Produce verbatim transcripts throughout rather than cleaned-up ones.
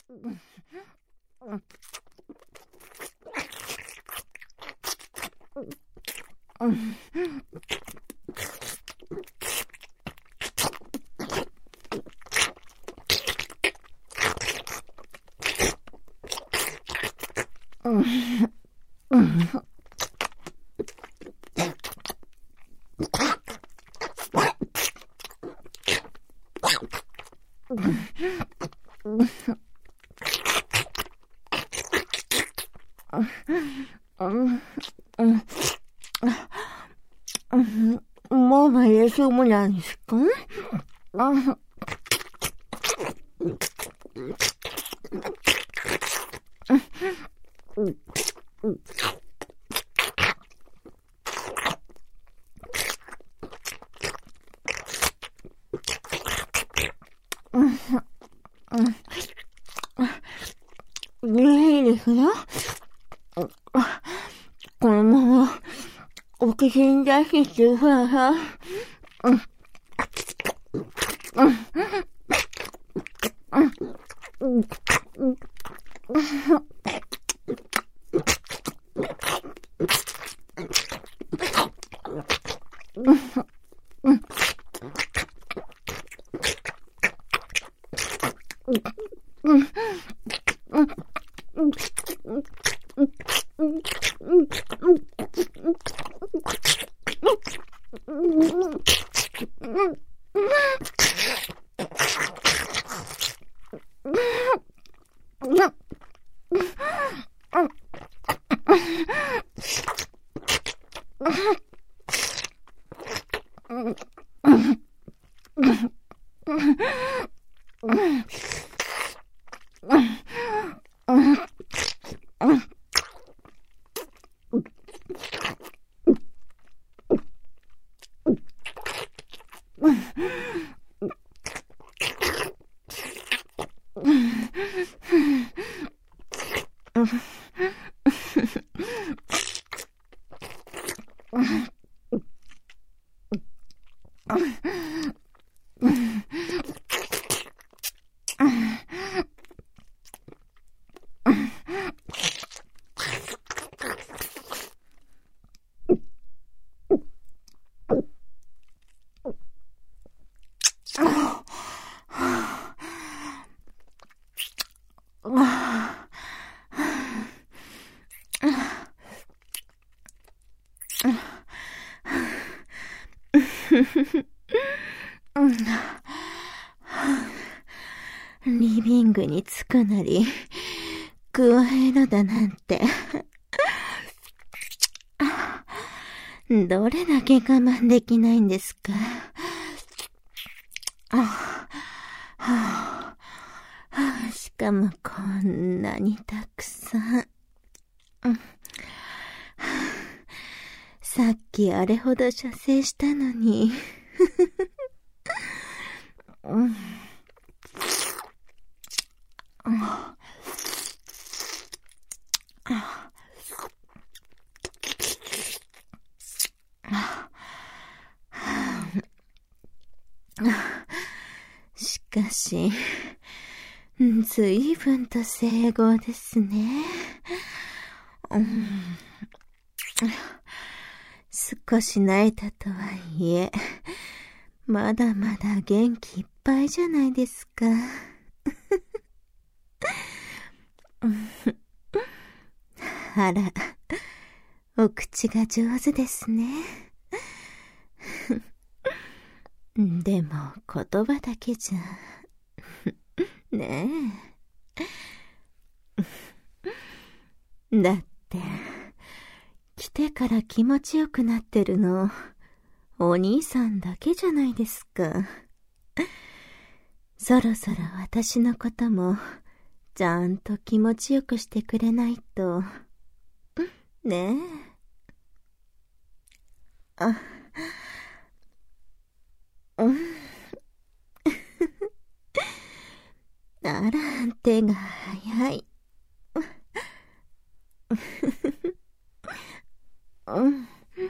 もう大丈夫なんですか？あいいですよ。このままお口に出してください。リビングに着くなり具合のだなんてどれだけ我慢できないんですか？あはあ、しかもこんなにたくさん、うん、さっきあれほど射精したのにうんしかし、ずいぶんと整合ですね。うん、少し泣いたとはいえ、まだまだ元気いっぱいじゃないですか。あら、お口が上手ですね。でも言葉だけじゃねえ。だって来てから気持ちよくなってるのお兄さんだけじゃないですか。そろそろ私のこともちゃんと気持ちよくしてくれないとねえ。あうんあら、手が早い。うん。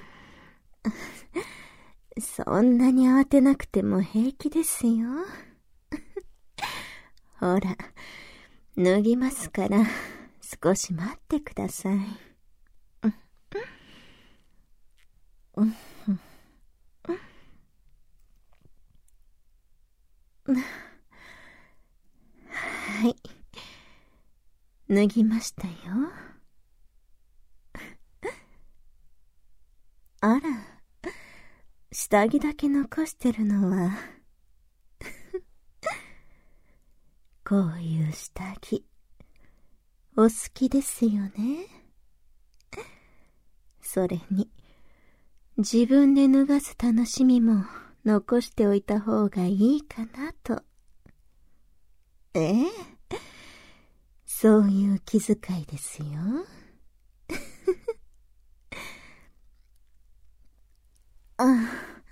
そんなに慌てなくても平気ですよ。ほら、 脱ぎますから、少し待ってください。はい。脱ぎましたよ。あら、下着だけ残してるのは、こういう下着、お好きですよね。それに、自分で脱がす楽しみも残しておいた方がいいかなと。ええ、そういう気遣いですよ。あ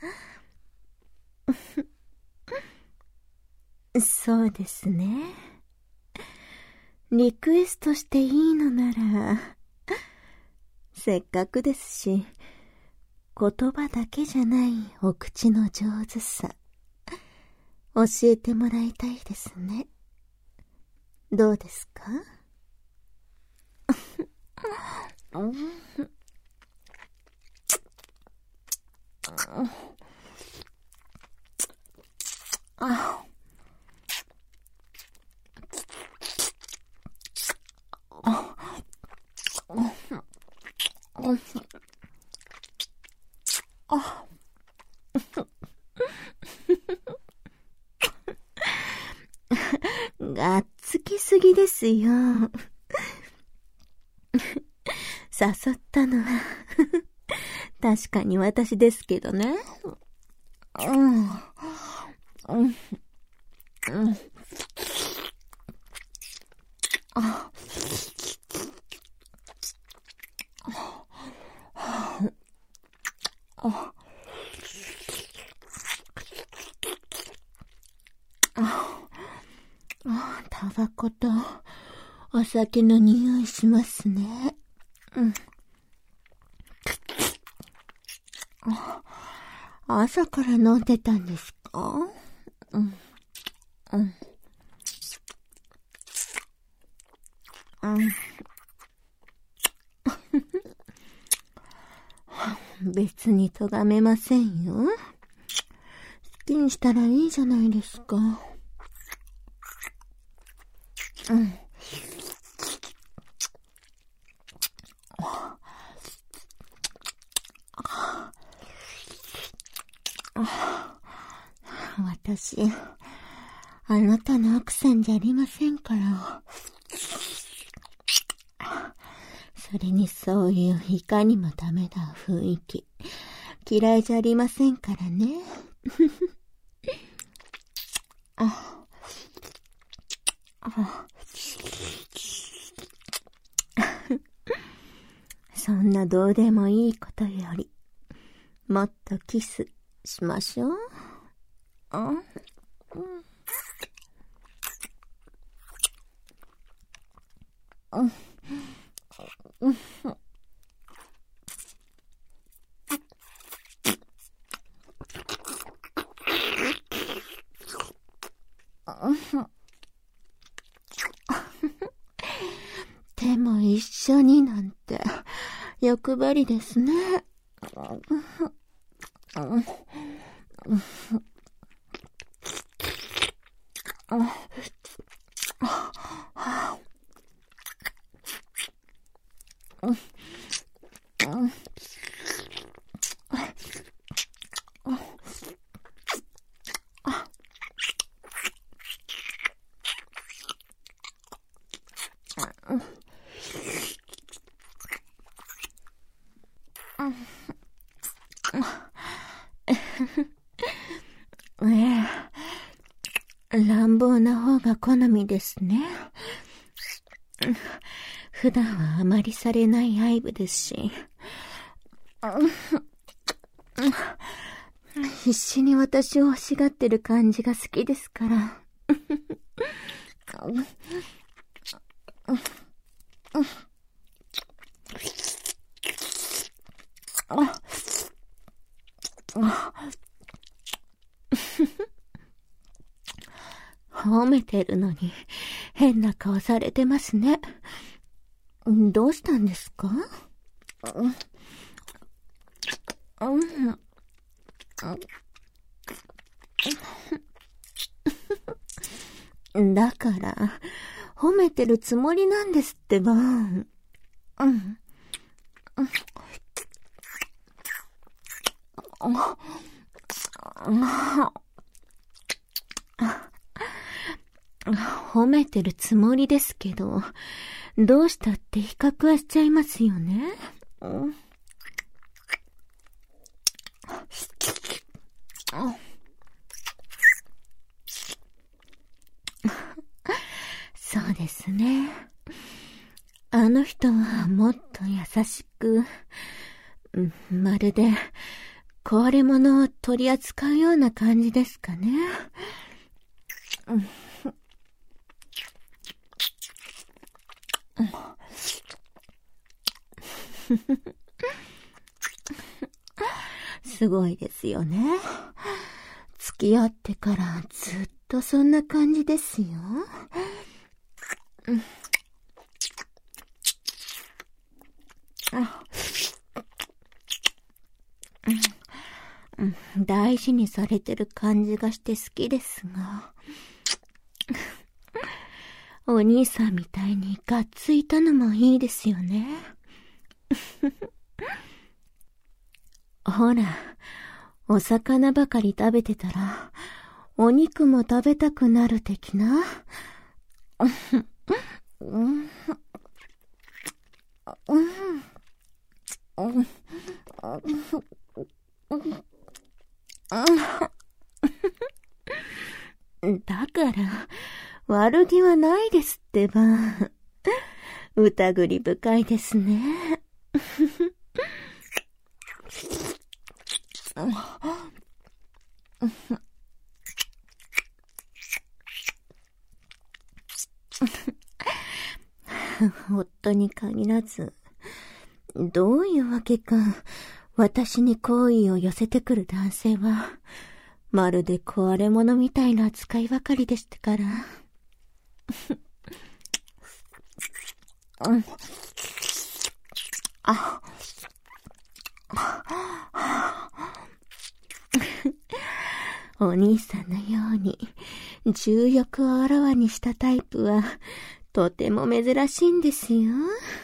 あ、そうですね。リクエストしていいのなら、せっかくですし、言葉だけじゃないお口の上手さ、教えてもらいたいですね。どうですか？あがっつきすぎですよ。誘ったのは確かに私ですけどね。うん。うん。うん。あ。あ。あ、タバコとお酒の匂いしますね。うん。あ、朝から飲んでたんですか？うん。うん。うん。別に咎めませんよ。好きにしたらいいじゃないですか。うん。私、あなたの奥さんじゃありませんから。それにそういういかにもダメな雰囲気、嫌いじゃありませんからね。ああそんなどうでもいいことより、もっとキスしましょう。あ、うん。うん。うん。でも一緒になんて欲張りですね。ええ、乱暴な方が好みですね。普段はあまりされない愛撫ですし、必死に私を欲しがってる感じが好きですから。ほ褒めてるのに変な顔されてますね。どうしたんですか？うん。だから、褒めてるつもりなんですってば。うん。うん。褒めてるつもりですけど、どうしたって比較はしちゃいますよね。うん。そうですね。あの人はもっと優しく、まるで壊れ物を取り扱うような感じですかね。すごいですよね。付き合ってからずっとそんな感じですよ。大事にされてる感じがして好きですが、お兄さんみたいにがっついたのもいいですよね。ほら、お魚ばかり食べてたら、お肉も食べたくなる的な。だから、悪気はないですってば。疑り深いですね。夫に限らず、どういうわけか、私に好意を寄せてくる男性は、まるで壊れ物みたいな扱いばかりでしたから。あお兄さんのように重欲をあらわにしたタイプはとても珍しいんですよ。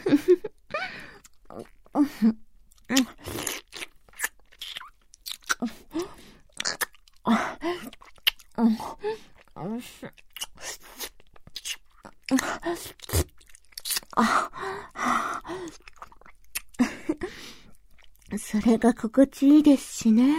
それが心地いいですしね。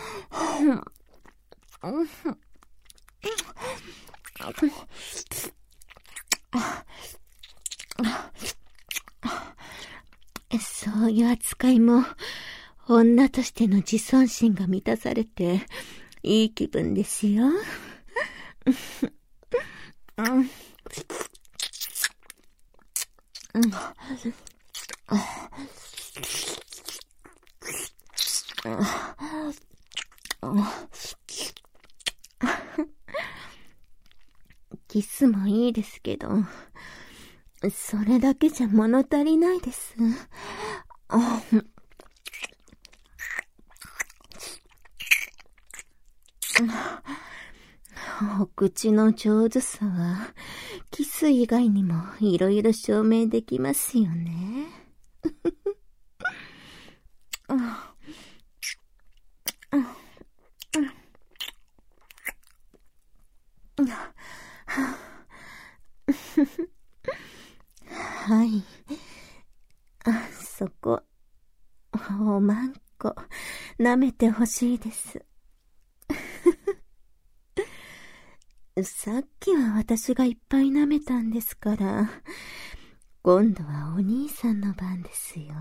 そういう扱いも女としての自尊心が満たされていい気分ですよ。キスもいいですけど、それだけじゃ物足りないです。お口の上手さはキス以外にもいろいろ証明できますよね。はい。あ、そこ、おまんこ、舐めてほしいです。さっきは私がいっぱい舐めたんですから、今度はお兄さんの番ですよ。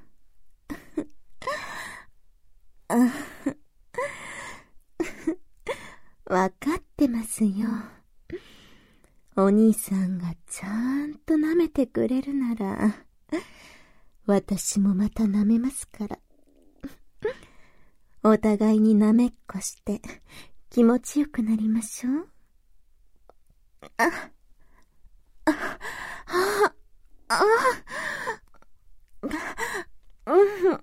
わかってますよ。お兄さんがちゃんと舐めてくれるなら、私もまた舐めますから。お互いに舐めっこして気持ちよくなりましょう。 あ、あ、あ、あ、うん。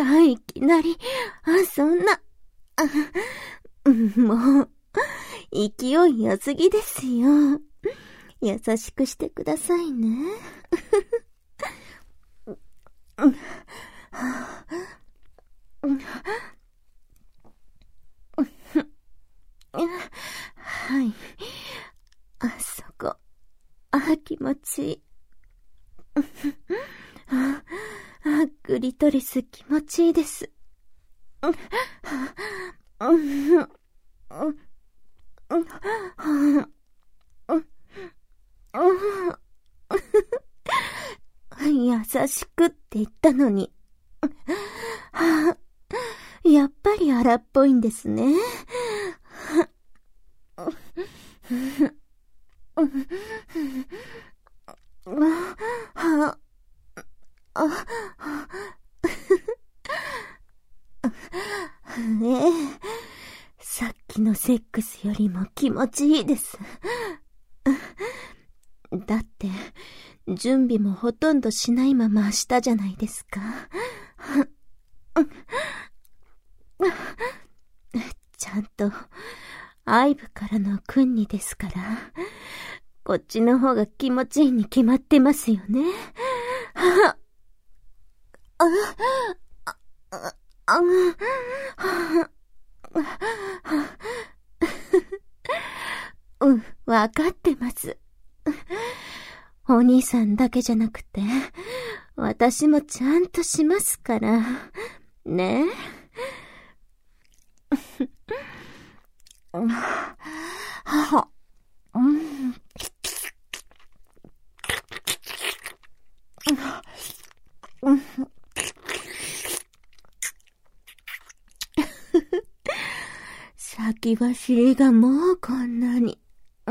あ、いきなり、あ、そんな、あ、もう、勢い良すぎですよ。優しくしてくださいね。はい。あそこ。あ、気持ちいい。あ、あ、クリトリス気持ちいいです。優しくって言ったのに。やっぱり荒っぽいんですね。ええ、さっきのセックスよりも気持ちいいです。だって、準備もほとんどしないまましたじゃないですか。ちゃんと、愛部からの訓にですから、こっちの方が気持ちいいに決まってますよね。あ、あ、あ、あ、うん、わかってます。お兄さんだけじゃなくて、私もちゃんとしますから、ね。はうん。先走りがもうこんなに。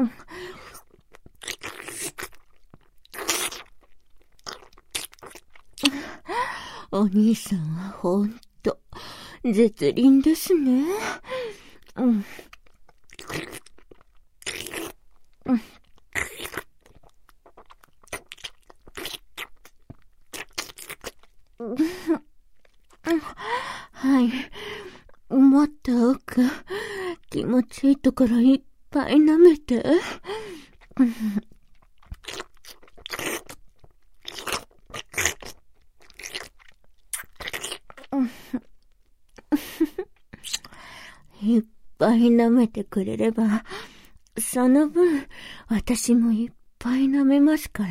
お兄さんはほんと絶倫ですね。うん。うん。はい。もっと奥、気持ちいいところいっぱい舐めて。いっぱい舐めてくれれば、その分、私もいっぱい舐めますから。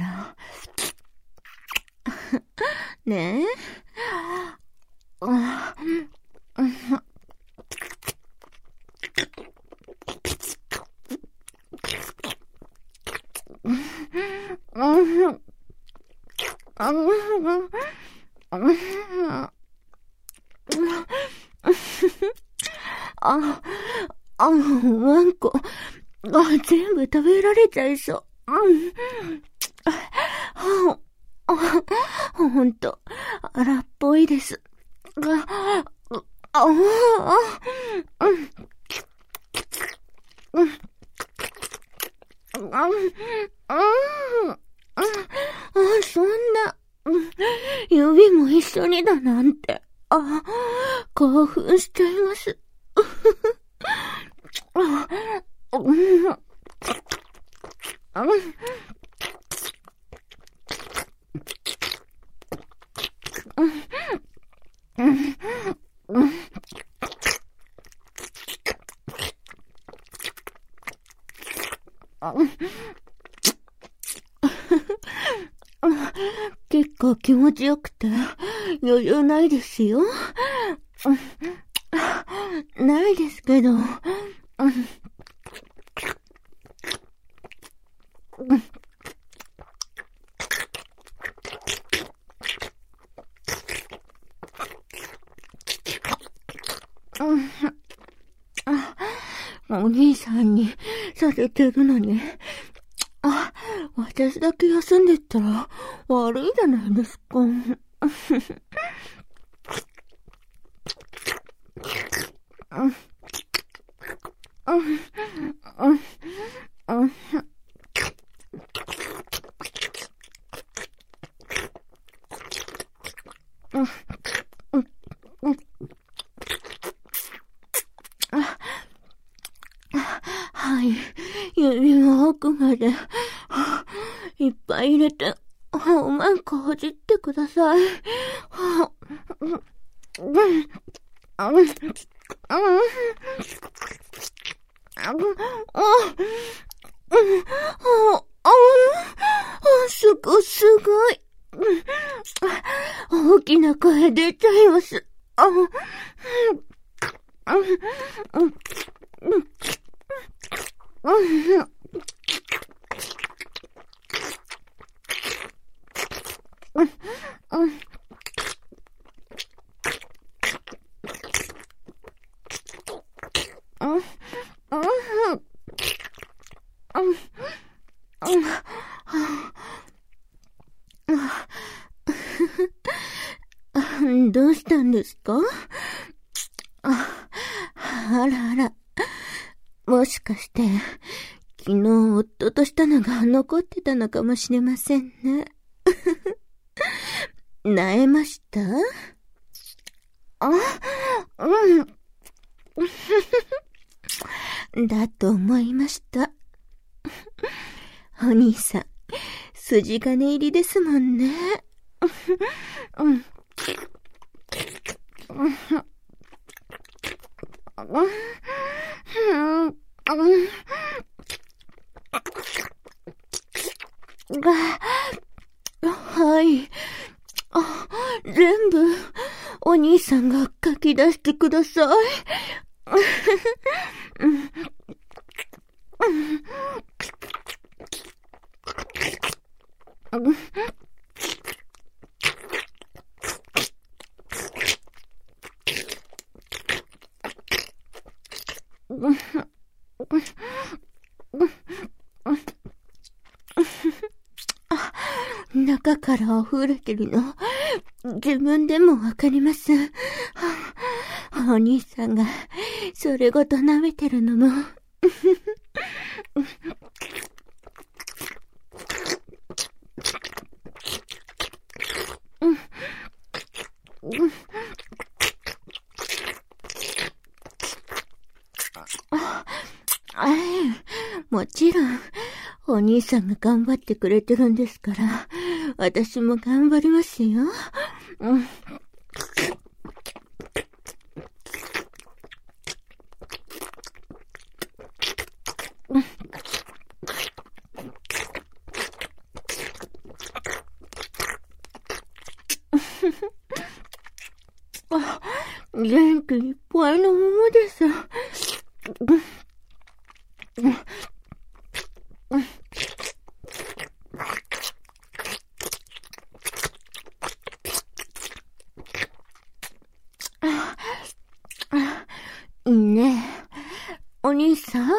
ねえ。あ、あ、ワンコ、あ、全部食べられちゃいそう。うん。あ、あ、ほんと、荒っぽいです。あ、あ、あ、うん、うん、うん、あ、そんな、指も一緒にだなんて、あ、興奮しちゃいます。あ、うん、あ、結構気持ちよくて余裕ないですよ。ないですけど。お兄さんにされてるのに、あ、私だけ休んでったら悪いじゃないですか。 はい、指の奥まで、いっぱい入れて、おまんこほじってください。すご、すごい。大きな声出ちゃいます。どうしたんですか？あ、あらあら。もしかして、昨日夫としたのが残ってたのかもしれませんね。萎えました？あ、うん。だと思いました。お兄さん、筋金入りですもんね。うん。はい。あ、全部、お兄さんが書き出してください。中から溢れてるの、自分でもわかります。お兄さんが、それごと舐めてるのも。もちろん、お兄さんが頑張ってくれてるんですから、私も頑張りますよ。うん。あ、元気いっぱいのままです。いいね。お兄さん、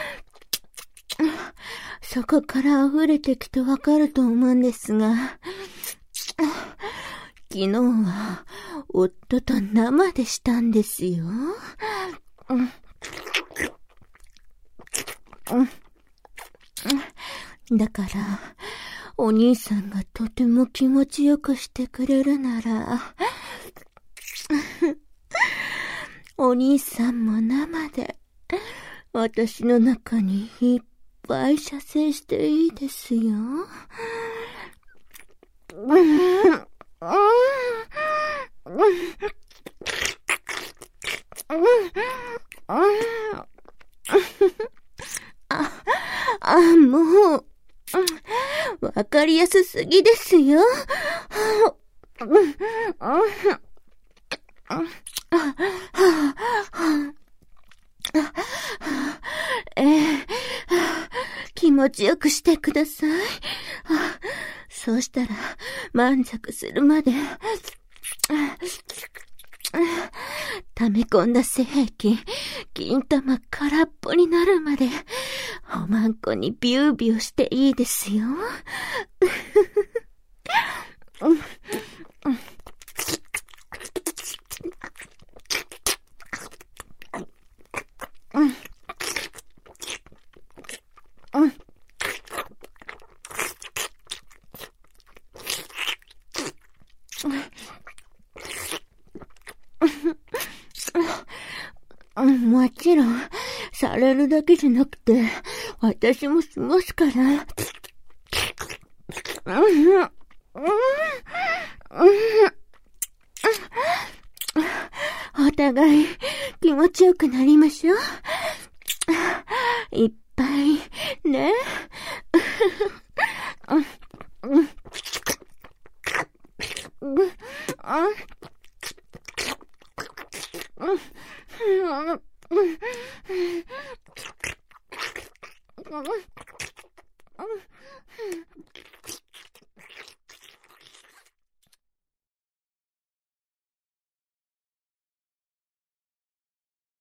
そこから溢れてきてわかると思うんですが、昨日は夫と生でしたんですよ。だから、お兄さんがとても気持ちよくしてくれるなら、お兄さんも生で、私の中にいっぱい射精していいですよ。あ、あ、もう、わかりやすすぎですよ。えー、気持ちよくしてください。そうしたら満足するまで溜め込んだ精液、金玉空っぽになるまでおまんこにビュービューしていいですよ。 うん、もちろん、されるだけじゃなくて、私もしますから。うん、うん、うん、お互い気持ちよくなりましょう。いっぱいね。